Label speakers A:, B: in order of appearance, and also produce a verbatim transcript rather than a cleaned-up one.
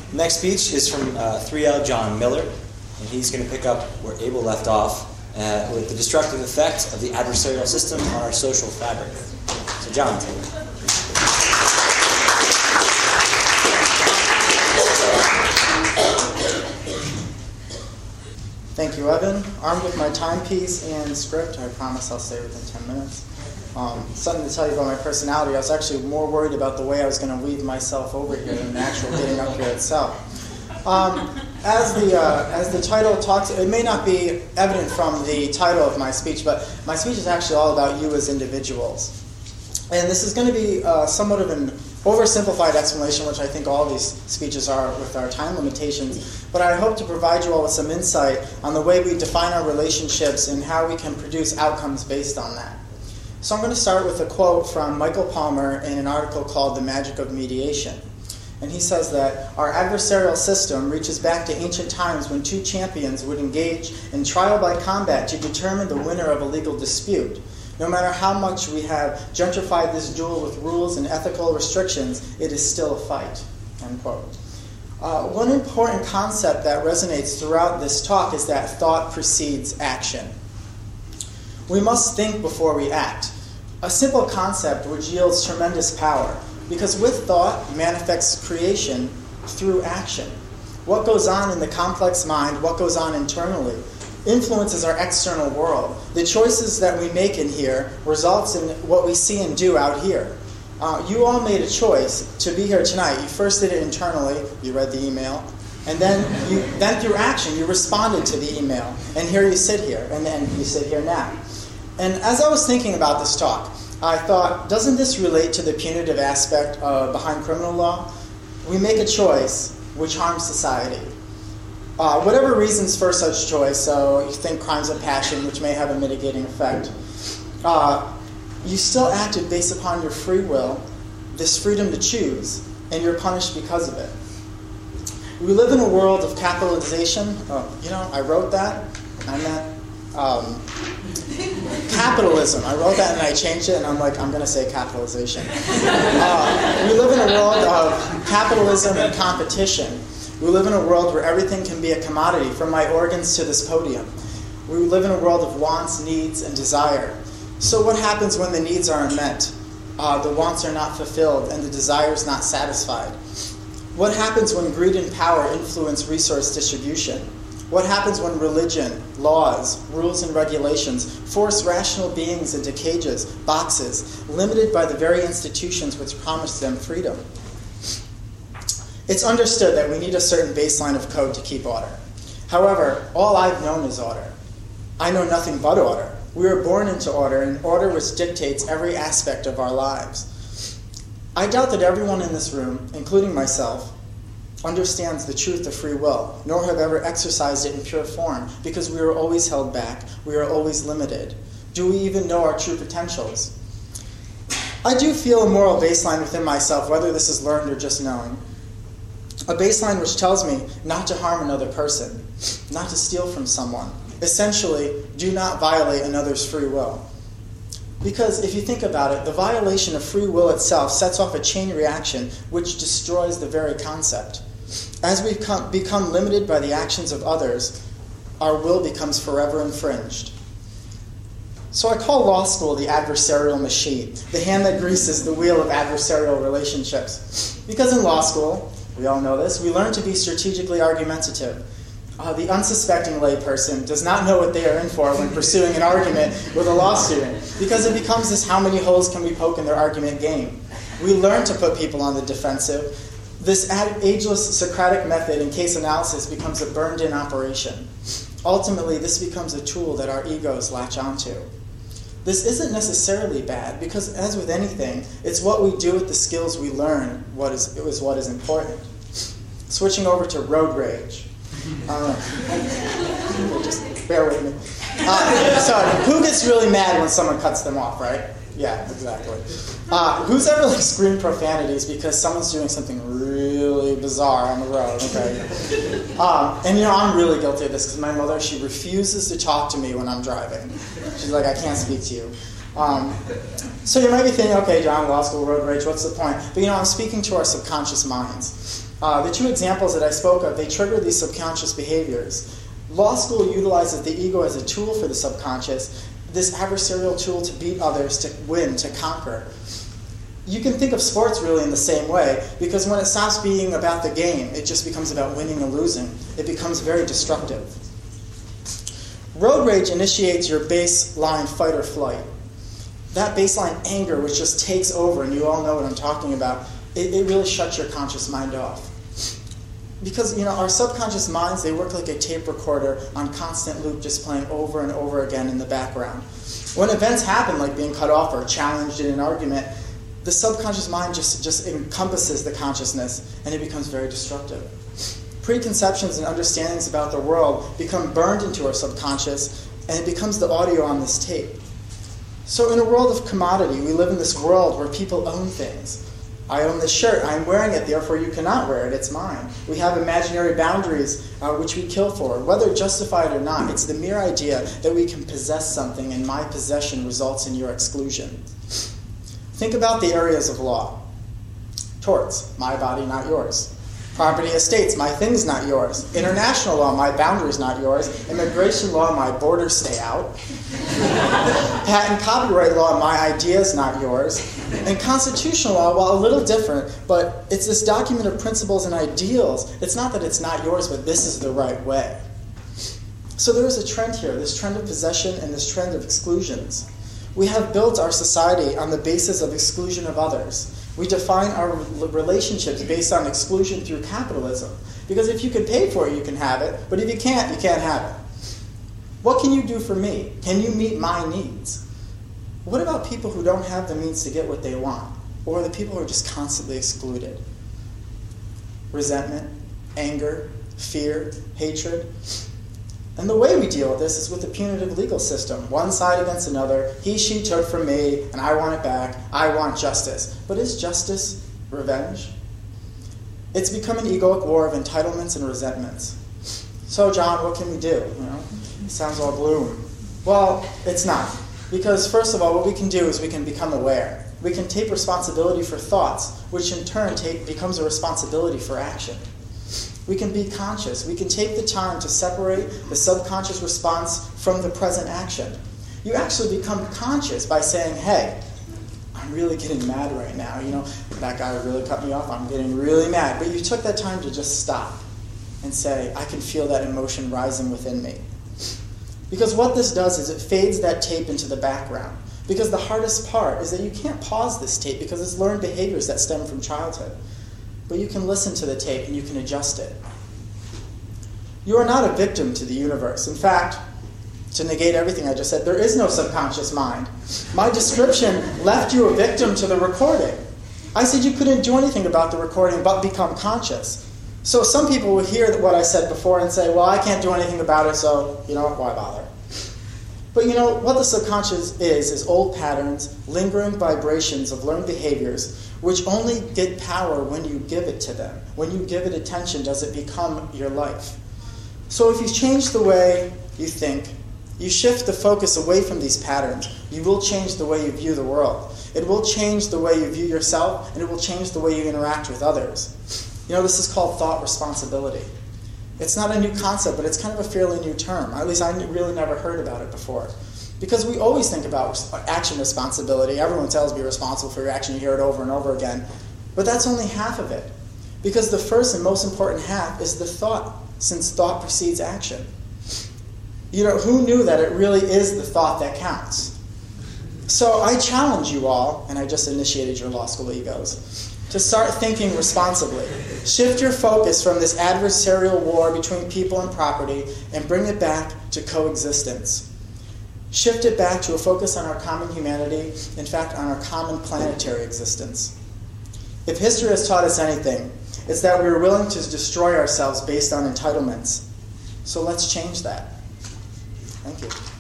A: Next speech is from uh, three L John Miller, and he's going to pick up where Abel left off uh, with the destructive effect of the adversarial system on our social fabric. So John, take it.
B: Thank you, Evan. Armed with my timepiece and script, I promise I'll stay within ten minutes. Um, something to tell you about my personality. I was actually more worried about the way I was going to weave myself over here than the actual getting up here itself. Um, as the uh, as the title talks, it may not be evident from the title of my speech, but my speech is actually all about you as individuals. And this is going to be uh, somewhat of an oversimplified explanation, which I think all these speeches are with our time limitations, but I hope to provide you all with some insight on the way we define our relationships and how we can produce outcomes based on that. So I'm going to start with a quote from Michael Palmer in an article called The Magic of Mediation. And he says that our adversarial system reaches back to ancient times when two champions would engage in trial by combat to determine the winner of a legal dispute. No matter how much we have gentrified this duel with rules and ethical restrictions, it is still a fight, end quote. Uh, one important concept that resonates throughout this talk is that thought precedes action. We must think before we act. A simple concept which yields tremendous power, because with thought manifests creation through action. What goes on in the complex mind, what goes on internally, influences our external world. The choices that we make in here results in what we see and do out here. Uh, you all made a choice to be here tonight. You first did it internally, you read the email, and then you then through action you responded to the email, and here you sit here, and then you sit here now. And as I was thinking about this talk, I thought, doesn't this relate to the punitive aspect uh, behind criminal law? We make a choice which harms society. Uh, whatever reasons for such choice, so you think crimes of passion, which may have a mitigating effect, uh, you still acted based upon your free will, this freedom to choose, and you're punished because of it. We live in a world of capitalization. Oh, you know, I wrote that. I meant um, capitalism. I wrote that and I changed it, and I'm like, I'm going to say capitalization. Uh, we live in a world of capitalism and competition. We live in a world where everything can be a commodity, from my organs to this podium. We live in a world of wants, needs, and desire. So what happens when the needs are unmet, uh, the wants are not fulfilled, and the desires not satisfied? What happens when greed and power influence resource distribution? What happens when religion, laws, rules, and regulations force rational beings into cages, boxes, limited by the very institutions which promise them freedom? It's understood that we need a certain baseline of code to keep order. However, all I've known is order. I know nothing but order. We were born into order, and order which dictates every aspect of our lives. I doubt that everyone in this room, including myself, understands the truth of free will, nor have ever exercised it in pure form, because we are always held back, we are always limited. Do we even know our true potentials? I do feel a moral baseline within myself, whether this is learned or just known. A baseline which tells me not to harm another person, not to steal from someone. Essentially, do not violate another's free will. Because if you think about it, the violation of free will itself sets off a chain reaction which destroys the very concept. As we become, become limited by the actions of others, our will becomes forever infringed. So I call law school the adversarial machine, the hand that greases the wheel of adversarial relationships. Because in law school, we all know this, we learn to be strategically argumentative. Uh, the unsuspecting layperson does not know what they are in for when pursuing an argument with a law student, because it becomes this how many holes can we poke in their argument game. We learn to put people on the defensive. This ageless Socratic method in case analysis becomes a burned-in operation. Ultimately, this becomes a tool that our egos latch onto. This isn't necessarily bad, because as with anything, it's what we do with the skills we learn what is, is what is important. Switching over to road rage. Uh, just bear with me. Uh, so, who gets really mad when someone cuts them off, right? Yeah, exactly. Uh, who's ever like screamed profanities because someone's doing something really bizarre on the road? Okay. Um, and you know, I'm really guilty of this because my mother, she refuses to talk to me when I'm driving. She's like, I can't speak to you. Um, so you might be thinking, okay, John, law school, road rage, what's the point? But you know, I'm speaking to our subconscious minds. Uh, the two examples that I spoke of, they trigger these subconscious behaviors. Law school utilizes the ego as a tool for the subconscious, this adversarial tool to beat others, to win, to conquer. You can think of sports really in the same way, because when it stops being about the game, it just becomes about winning and losing. It becomes very destructive. Road rage initiates your baseline fight or flight. That baseline anger, which just takes over, and you all know what I'm talking about, it, it really shuts your conscious mind off. Because, you know, our subconscious minds, they work like a tape recorder on constant loop, just playing over and over again in the background. When events happen, like being cut off or challenged in an argument, the subconscious mind just, just encompasses the consciousness, and it becomes very destructive. Preconceptions and understandings about the world become burned into our subconscious, and it becomes the audio on this tape. So in a world of commodity, we live in this world where people own things. I own this shirt, I'm wearing it, therefore you cannot wear it, it's mine. We have imaginary boundaries uh, which we kill for. Whether justified or not, it's the mere idea that we can possess something, and my possession results in your exclusion. Think about the areas of law. Torts, my body, not yours. Property estates, my things, not yours. International law, my boundaries, not yours. Immigration law, my borders stay out. Patent copyright law, my ideas, not yours. And constitutional law, while a little different, but it's this document of principles and ideals. It's not that it's not yours, but this is the right way. So there is a trend here, this trend of possession and this trend of exclusions. We have built our society on the basis of exclusion of others. We define our relationships based on exclusion through capitalism. Because if you can pay for it, you can have it. But if you can't, you can't have it. What can you do for me? Can you meet my needs? What about people who don't have the means to get what they want? Or the people who are just constantly excluded? Resentment, anger, fear, hatred. And the way we deal with this is with the punitive legal system. One side against another. He, she took from me, and I want it back. I want justice. But is justice revenge? It's become an egoic war of entitlements and resentments. So, John, what can we do? You know, it sounds all gloom. Well, it's not. Because, first of all, what we can do is we can become aware. We can take responsibility for thoughts, which in turn take, becomes a responsibility for action. We can be conscious. We can take the time to separate the subconscious response from the present action. You actually become conscious by saying, hey, I'm really getting mad right now. You know, that guy really cut me off. I'm getting really mad. But you took that time to just stop and say, I can feel that emotion rising within me. Because what this does is it fades that tape into the background. Because the hardest part is that you can't pause this tape because it's learned behaviors that stem from childhood. But you can listen to the tape and you can adjust it. You are not a victim to the universe. In fact, to negate everything I just said, there is no subconscious mind. My description left you a victim to the recording. I said you couldn't do anything about the recording but become conscious. So some people will hear what I said before and say, well, I can't do anything about it, so, you know, why bother? But you know, what the subconscious is, is old patterns, lingering vibrations of learned behaviors, which only get power when you give it to them. When you give it attention, does it become your life. So if you change the way you think, you shift the focus away from these patterns, you will change the way you view the world. It will change the way you view yourself, and it will change the way you interact with others. You know, this is called thought responsibility. It's not a new concept, but it's kind of a fairly new term. At least I really never heard about it before. Because we always think about action responsibility. Everyone tells me you're responsible for your action. You hear it over and over again. But that's only half of it. Because the first and most important half is the thought, since thought precedes action. You know, who knew that it really is the thought that counts? So I challenge you all, and I just initiated your law school egos, to start thinking responsibly. Shift your focus from this adversarial war between people and property and bring it back to coexistence. Shift it back to a focus on our common humanity, in fact, on our common planetary existence. If history has taught us anything, it's that we're willing to destroy ourselves based on entitlements. So let's change that. Thank you.